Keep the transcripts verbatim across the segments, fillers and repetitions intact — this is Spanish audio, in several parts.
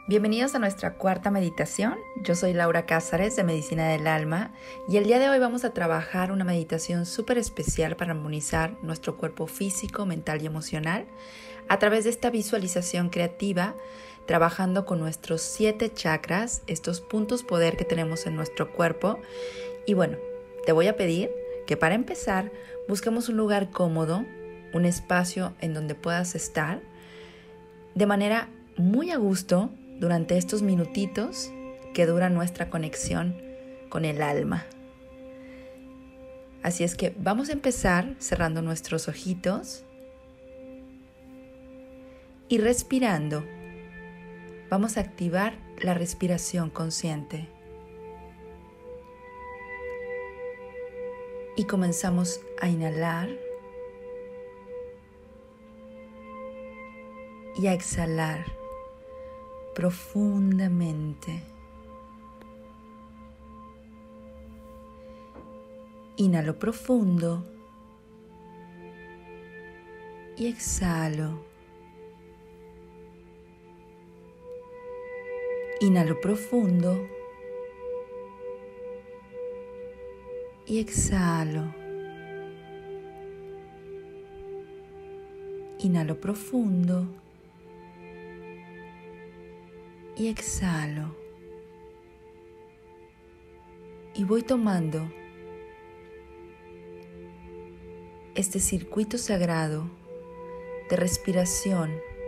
Bienvenidos a nuestra cuarta meditación. Yo soy Laura Cázares de Medicina del Alma y el día de hoy vamos a trabajar una meditación súper especial para armonizar nuestro cuerpo físico, mental y emocional a través de esta visualización creativa, trabajando con nuestros siete chakras, estos puntos poder que tenemos en nuestro cuerpo. Y bueno, te voy a pedir que para empezar busquemos un lugar cómodo, un espacio en donde puedas estar de manera muy a gusto durante estos minutitos que dura nuestra conexión con el alma. Así es que vamos a empezar cerrando nuestros ojitos y respirando. Vamos a activar la respiración consciente. Y comenzamos a inhalar y a exhalar profundamente. Inhalo profundo y exhalo. Inhalo profundo y exhalo. Inhalo profundo y exhalo. Y voy tomando este circuito sagrado de respiración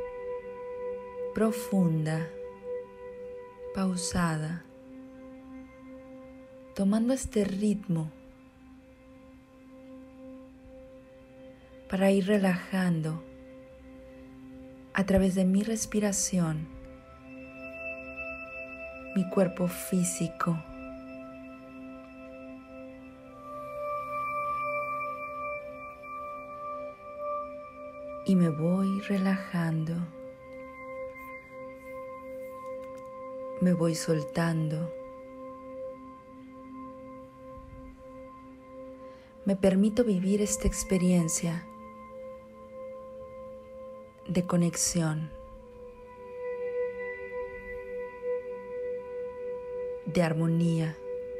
profunda, pausada, tomando este ritmo para ir relajando a través de mi respiración mi cuerpo físico. Y me voy relajando. Me voy soltando. Me permito vivir esta experiencia de conexión, de armonía,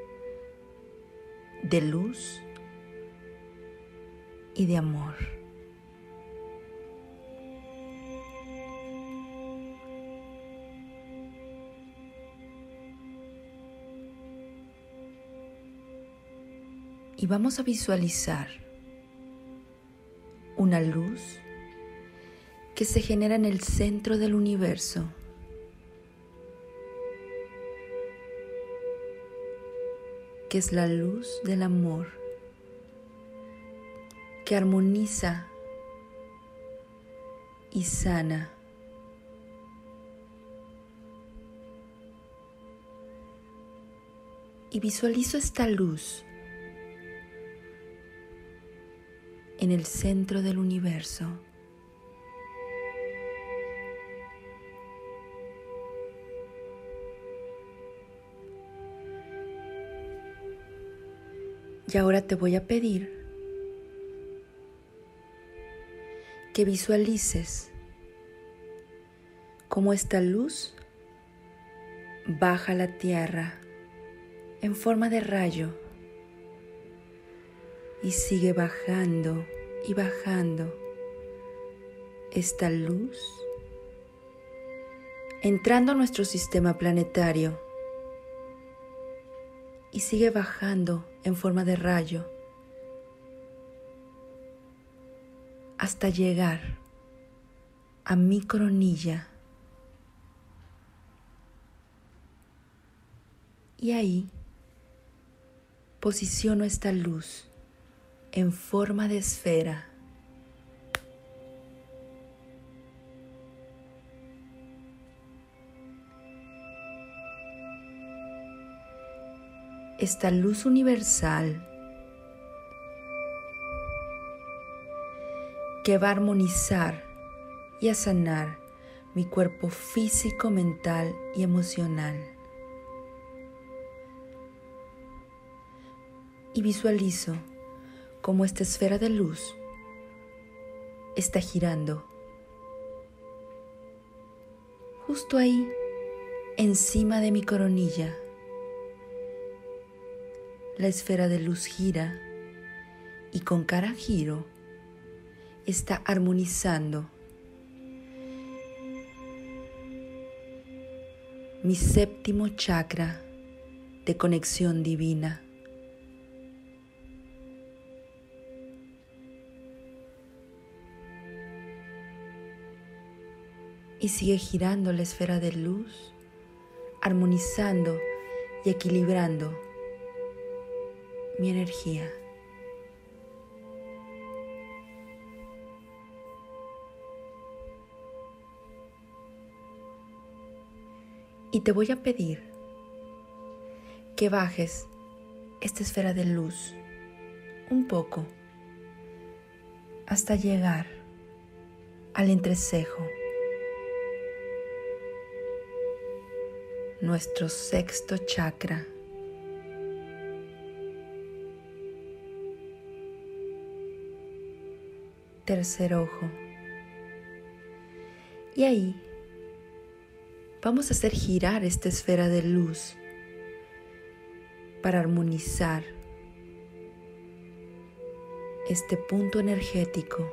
de luz y de amor. Y vamos a visualizar una luz que se genera en el centro del universo. Que es la luz del amor, que armoniza y sana. Y visualizo esta luz en el centro del universo. Y ahora te voy a pedir que visualices cómo esta luz baja a la tierra en forma de rayo y sigue bajando y bajando esta luz, entrando a nuestro sistema planetario. Y sigue bajando en forma de rayo hasta llegar a mi coronilla. Y ahí posiciono esta luz en forma de esfera. Esta luz universal que va a armonizar y a sanar mi cuerpo físico, mental y emocional. Y visualizo cómo esta esfera de luz está girando justo ahí encima de mi coronilla. La esfera de luz gira y con cada giro está armonizando mi séptimo chakra de conexión divina. Y sigue girando la esfera de luz, armonizando y equilibrando mi energía. Y te voy a pedir que bajes esta esfera de luz un poco hasta llegar al entrecejo, nuestro sexto chakra. Tercer ojo. Y ahí vamos a hacer girar esta esfera de luz para armonizar este punto energético.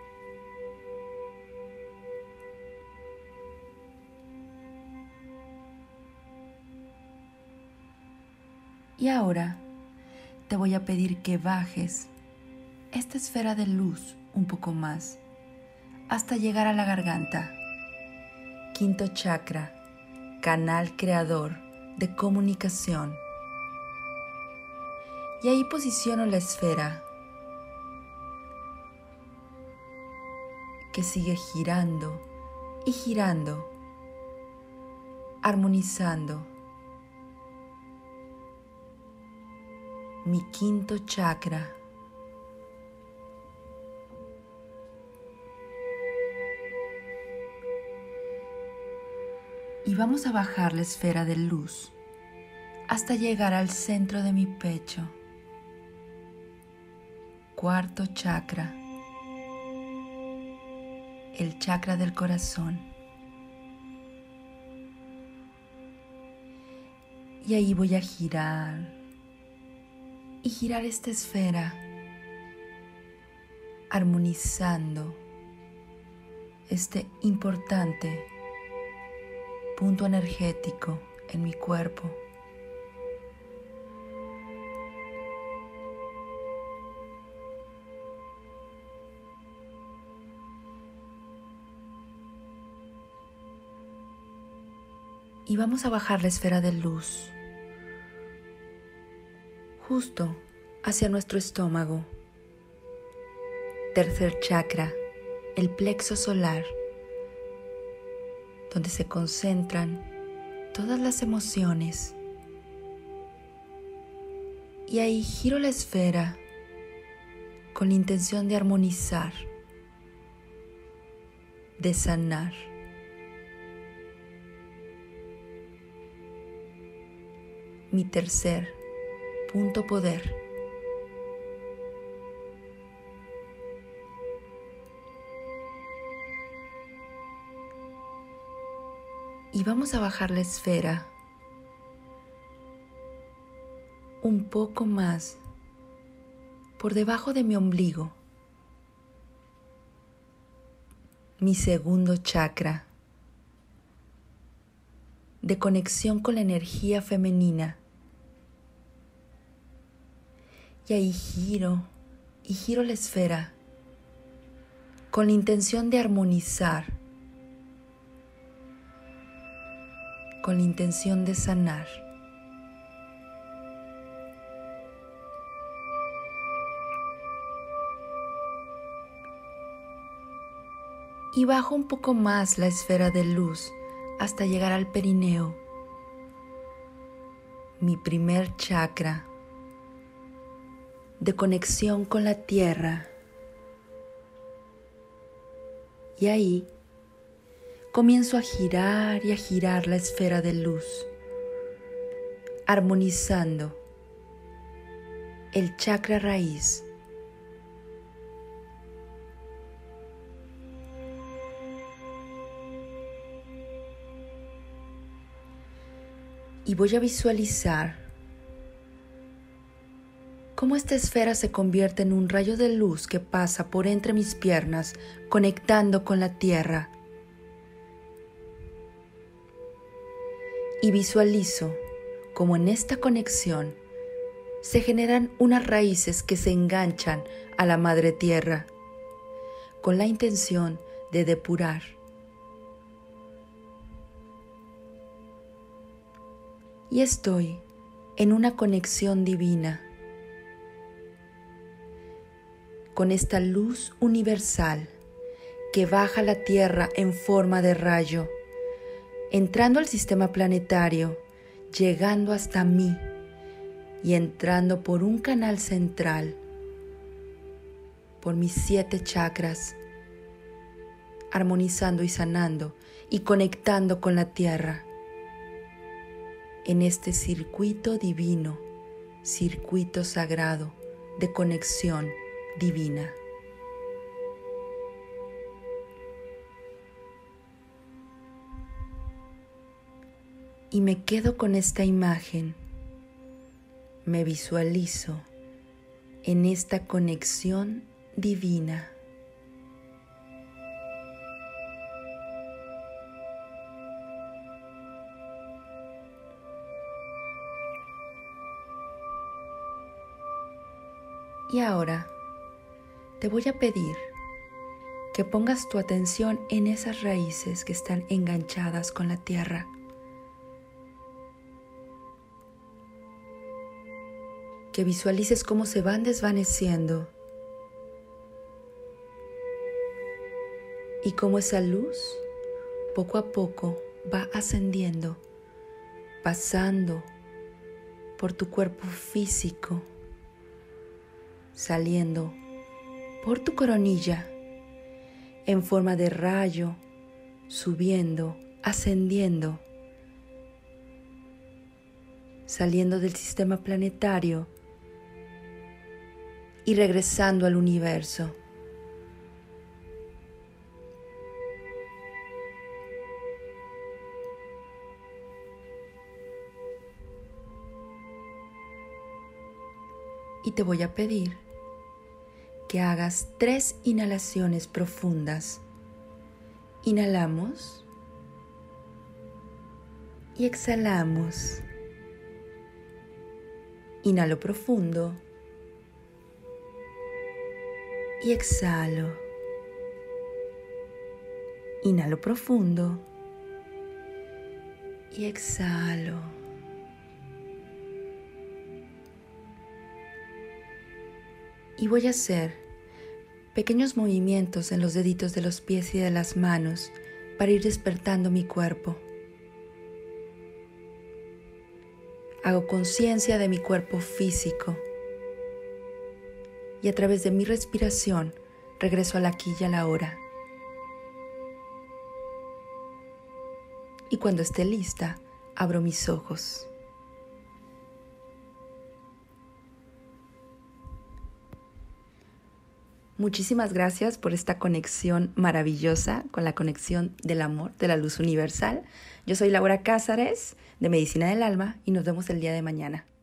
Y ahora te voy a pedir que bajes esta esfera de luz un poco más hasta llegar a la garganta, quinto chakra, canal creador de comunicación. Y ahí posiciono la esfera que sigue girando y girando, armonizando mi quinto chakra. Y vamos a bajar la esfera de luz hasta llegar al centro de mi pecho, cuarto chakra, el chakra del corazón. Y ahí voy a girar y girar esta esfera, armonizando este importante punto energético en mi cuerpo. Y vamos a bajar la esfera de luz justo hacia nuestro estómago, tercer chakra, el plexo solar, donde se concentran todas las emociones. Y ahí giro la esfera con la intención de armonizar, de sanar. Mi tercer punto poder. Y vamos a bajar la esfera un poco más por debajo de mi ombligo, mi segundo chakra de conexión con la energía femenina. Y ahí giro y giro la esfera con la intención de armonizar, con la intención de sanar. Y bajo un poco más la esfera de luz hasta llegar al perineo, mi primer chakra de conexión con la tierra. Y ahí comienzo a girar y a girar la esfera de luz, armonizando el chakra raíz. Y voy a visualizar cómo esta esfera se convierte en un rayo de luz que pasa por entre mis piernas, conectando con la tierra. Y visualizo cómo en esta conexión se generan unas raíces que se enganchan a la madre tierra, con la intención de depurar. Y estoy en una conexión divina con esta luz universal que baja a la tierra en forma de rayo, entrando al sistema planetario, llegando hasta mí y entrando por un canal central, por mis siete chakras, armonizando y sanando y conectando con la tierra en este circuito divino, circuito sagrado de conexión divina. Y me quedo con esta imagen, me visualizo en esta conexión divina. Y ahora te voy a pedir que pongas tu atención en esas raíces que están enganchadas con la tierra. Que visualices cómo se van desvaneciendo y cómo esa luz poco a poco va ascendiendo, pasando por tu cuerpo físico, saliendo por tu coronilla en forma de rayo, subiendo, ascendiendo, saliendo del sistema planetario y regresando al universo. Y te voy a pedir que hagas tres inhalaciones profundas. Inhalamos y exhalamos. Inhalo profundo y exhalo. Inhalo profundo y exhalo. Y voy a hacer pequeños movimientos en los deditos de los pies y de las manos para ir despertando mi cuerpo. Hago conciencia de mi cuerpo físico y a través de mi respiración regreso al aquí y a la hora. Y cuando esté lista, abro mis ojos. Muchísimas gracias por esta conexión maravillosa con la conexión del amor, de la luz universal. Yo soy Laura Cázares, de Medicina del Alma, y nos vemos el día de mañana.